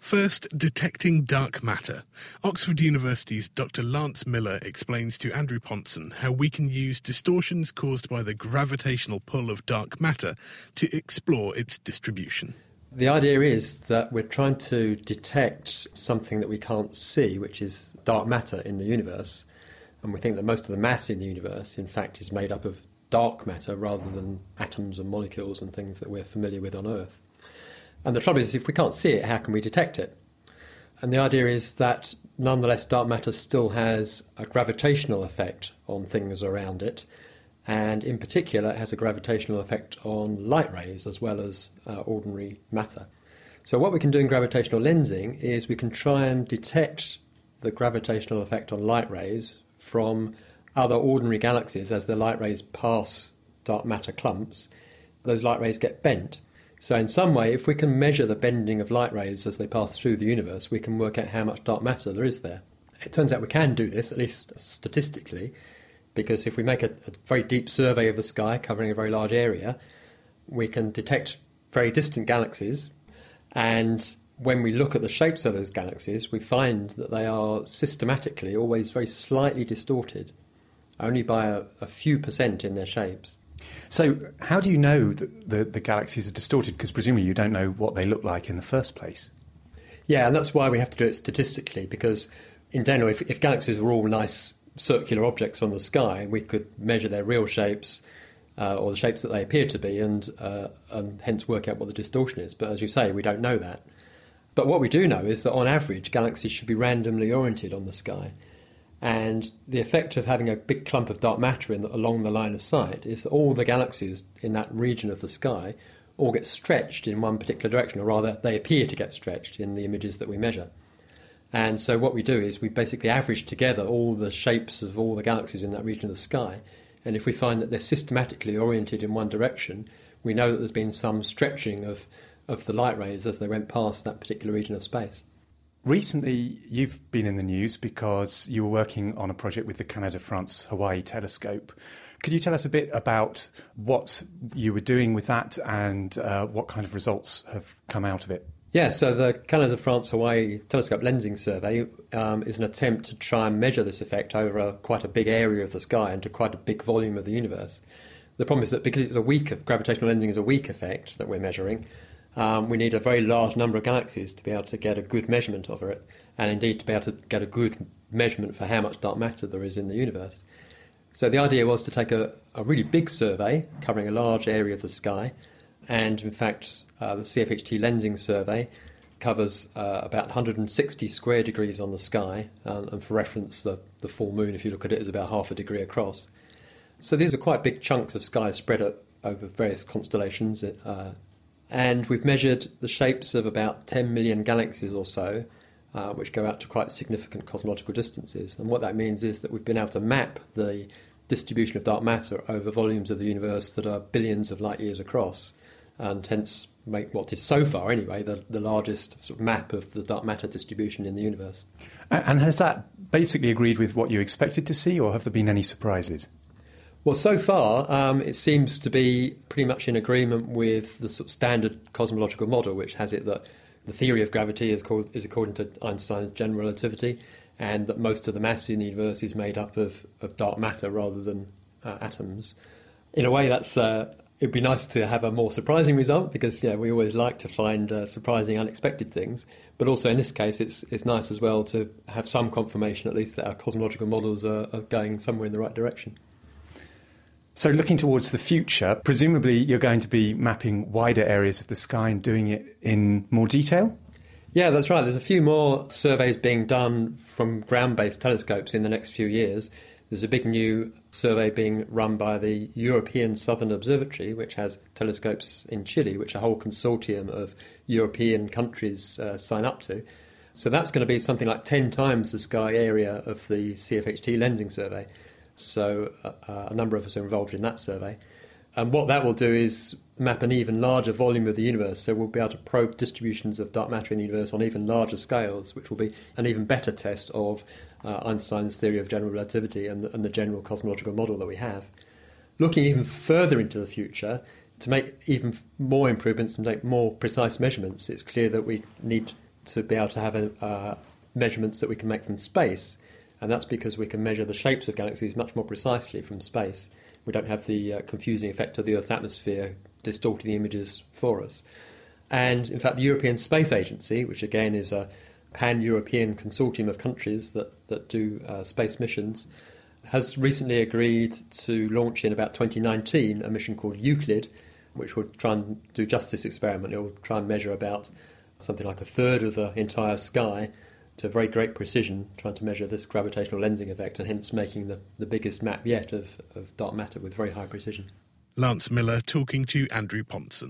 First, detecting dark matter. Oxford University's Dr. Lance Miller explains to Andrew Ponson how we can use distortions caused by the gravitational pull of dark matter to explore its distribution. The idea is that we're trying to detect something that we can't see, which is dark matter in the universe. And we think that most of the mass in the universe, in fact, is made up of dark matter rather than atoms and molecules and things that we're familiar with on Earth. And the trouble is, if we can't see it, how can we detect it? And the idea is that, nonetheless, dark matter still has a gravitational effect on things around it. And in particular, it has a gravitational effect on light rays as well as ordinary matter. So what we can do in gravitational lensing is we can try and detect the gravitational effect on light rays from other ordinary galaxies. As the light rays pass dark matter clumps, those light rays get bent. So in some way, if we can measure the bending of light rays as they pass through the universe, we can work out how much dark matter there is there. It turns out we can do this, at least statistically, because if we make a very deep survey of the sky covering a very large area, we can detect very distant galaxies, and when we look at the shapes of those galaxies, we find that they are systematically always very slightly distorted, only by a few percent in their shapes. So how do you know that the galaxies are distorted? Because presumably you don't know what they look like in the first place. Yeah, and that's why we have to do it statistically, because in general, if galaxies were all nice circular objects on the sky, we could measure their real shapes or the shapes that they appear to be and hence work out what the distortion is. But as you say, we don't know that. But what we do know is that on average, galaxies should be randomly oriented on the sky. And the effect of having a big clump of dark matter along the line of sight is that all the galaxies in that region of the sky all get stretched in one particular direction, or rather they appear to get stretched in the images that we measure. And so what we do is we basically average together all the shapes of all the galaxies in that region of the sky, and if we find that they're systematically oriented in one direction, we know that there's been some stretching of the light rays as they went past that particular region of space. Recently, you've been in the news because you were working on a project with the Canada-France-Hawaii telescope. Could you tell us a bit about what you were doing with that and what kind of results have come out of it? Yeah, so the Canada-France-Hawaii telescope lensing survey is an attempt to try and measure this effect over quite a big area of the sky and to quite a big volume of the universe. The problem is that because gravitational lensing is a weak effect that we're measuring, we need a very large number of galaxies to be able to get a good measurement of it, and indeed to be able to get a good measurement for how much dark matter there is in the universe. So the idea was to take a really big survey covering a large area of the sky, and in fact the CFHT lensing survey covers about 160 square degrees on the sky, and for reference the full moon, if you look at it, is about half a degree across. So these are quite big chunks of sky spread over various constellations, and we've measured the shapes of about 10 million galaxies or so, which go out to quite significant cosmological distances. And what that means is that we've been able to map the distribution of dark matter over volumes of the universe that are billions of light years across, and hence make what is so far anyway the largest sort of map of the dark matter distribution in the universe. And has that basically agreed with what you expected to see, or have there been any surprises? Well, so far, it seems to be pretty much in agreement with the sort of standard cosmological model, which has it that the theory of gravity is according to Einstein's general relativity, and that most of the mass in the universe is made up of dark matter rather than atoms. In a way, it'd be nice to have a more surprising result, because we always like to find surprising, unexpected things. But also in this case, it's nice as well to have some confirmation, at least, that our cosmological models are going somewhere in the right direction. So looking towards the future, presumably you're going to be mapping wider areas of the sky and doing it in more detail? Yeah, that's right. There's a few more surveys being done from ground-based telescopes in the next few years. There's a big new survey being run by the European Southern Observatory, which has telescopes in Chile, which a whole consortium of European countries sign up to. So that's going to be something like 10 times the sky area of the CFHT lensing survey. So a number of us are involved in that survey. And what that will do is map an even larger volume of the universe, so we'll be able to probe distributions of dark matter in the universe on even larger scales, which will be an even better test of Einstein's theory of general relativity and the general cosmological model that we have. Looking even further into the future, to make even more improvements and make more precise measurements, it's clear that we need to be able to have measurements that we can make from space, and that's because we can measure the shapes of galaxies much more precisely from space. We don't have the confusing effect of the Earth's atmosphere distorting the images for us. And in fact, the European Space Agency, which again is a pan-European consortium of countries that do space missions, has recently agreed to launch in about 2019 a mission called Euclid, which will try and do just this experiment. It will try and measure about something like a third of the entire sky to very great precision, trying to measure this gravitational lensing effect, and hence making the biggest map yet of dark matter with very high precision. Lance Miller talking to Andrew Pontzen.